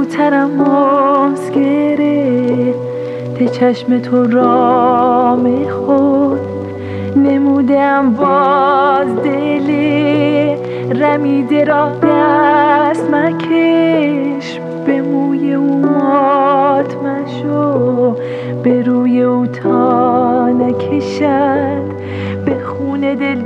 زودترم ماست گرفته چشم تو رام خود نمودم باز دل رمیده را دست مکش به موی او مات مشو به روی او تا نکشد به خون دل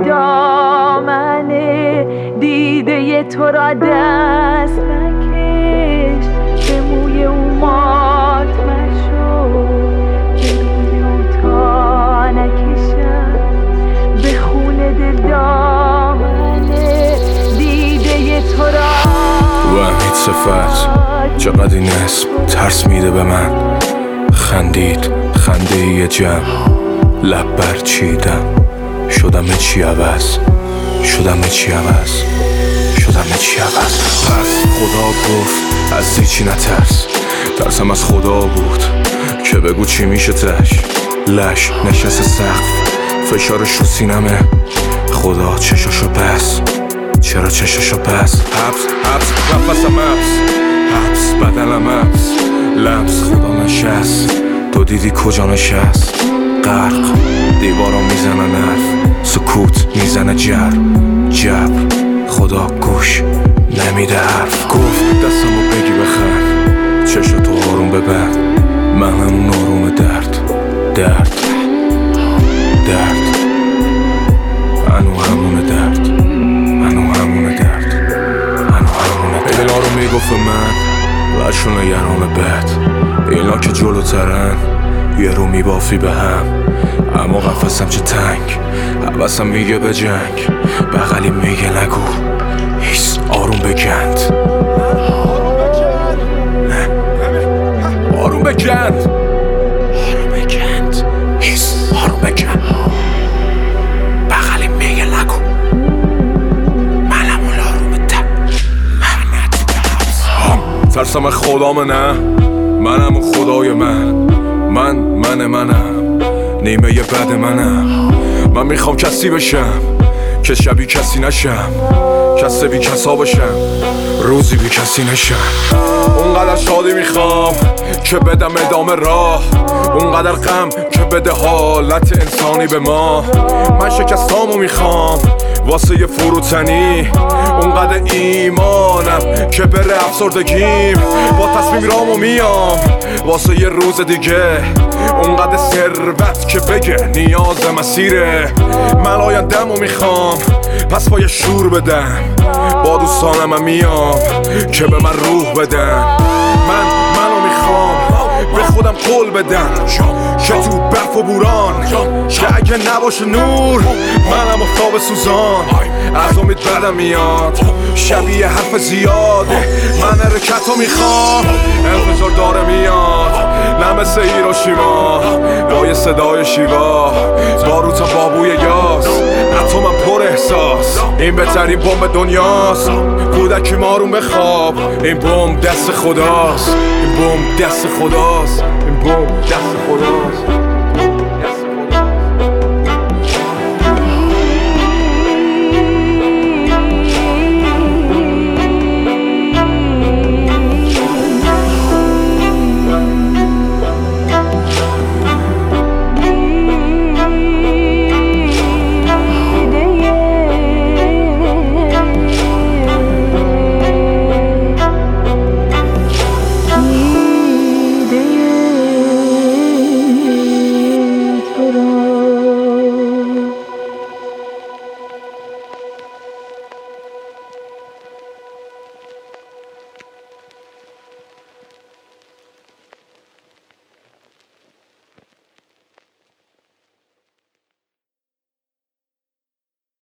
دامنه دیده تو را دست مکش به موی او مات مشو به روی او تا نکشد به خون دل دامنه دیده تو را. و امید صفت چقدر این اسم ترس میده به من. خندید خنده یه جمع لب برچیدم شدم چی عوض شدم چی عوض شدم چی عوض. پس خدا گفت از هیچی نترس ترسم از خدا بود که بگو چی میشه تش لش نشست سقف فشارش رو سینمه خدا چشاشو بس چرا چشاشو بس حبس حبس نفسم حبس بدنم حبس لمس خدا نشست تو دیدی کجا نشست غرق دیوارا میزنن حرف سکوت میزنه جبر خدا گوش نمیده حرف گفت دستمو بگی بخند چشو تو آروم ببند من همون آروم درد انو همونه درد اینا رو میگفت من لشون یرام بد اینا که جلوترن یه رو میبافی به هم اما قفصم چه تنگ حوثم میگه به جنگ بغلی میگه نگو هیس آروم بگند آروم بگند هیس آروم بگند بغلی میگه نگو منم اون آروم ترسم خدامه نه منم اون خدای منم نیمه یه بد منم من میخوام کسی بشم که شبیه کسی نشم کسی بی کسا بشم روزی بی کسی نشم اونقدر شادی میخوام که بدم ادامه راه اونقدر غم که بده حالت انسانی به ما من شکستامو میخوام واسه یه فروتنی اونقدر ایمانم که بره افسردگیم با تصمیم رامو میام واسه یه روز دیگه اونقدر ثروت که بگه نیاز مسیره من آینده‌مو میخوام پس با یه شور بدم با دوستانم میام که به من روح بدن منو میخوام به خودم قول بدم که تو برف و بوران که اگه نباشه نور منم افتاب سوزان از امید بدم میاد شبیه حرف زیاده من حرکتو میخوام انفجار داره میاد نه مثل هیروشیما با یه صدای شیوا باروت بابوی یاس اتمم پر احساس این بهترین بمب دنیاست کودکی مارون بخواب این بمب دست خداست این بمب دست خداست این بمب دست خداست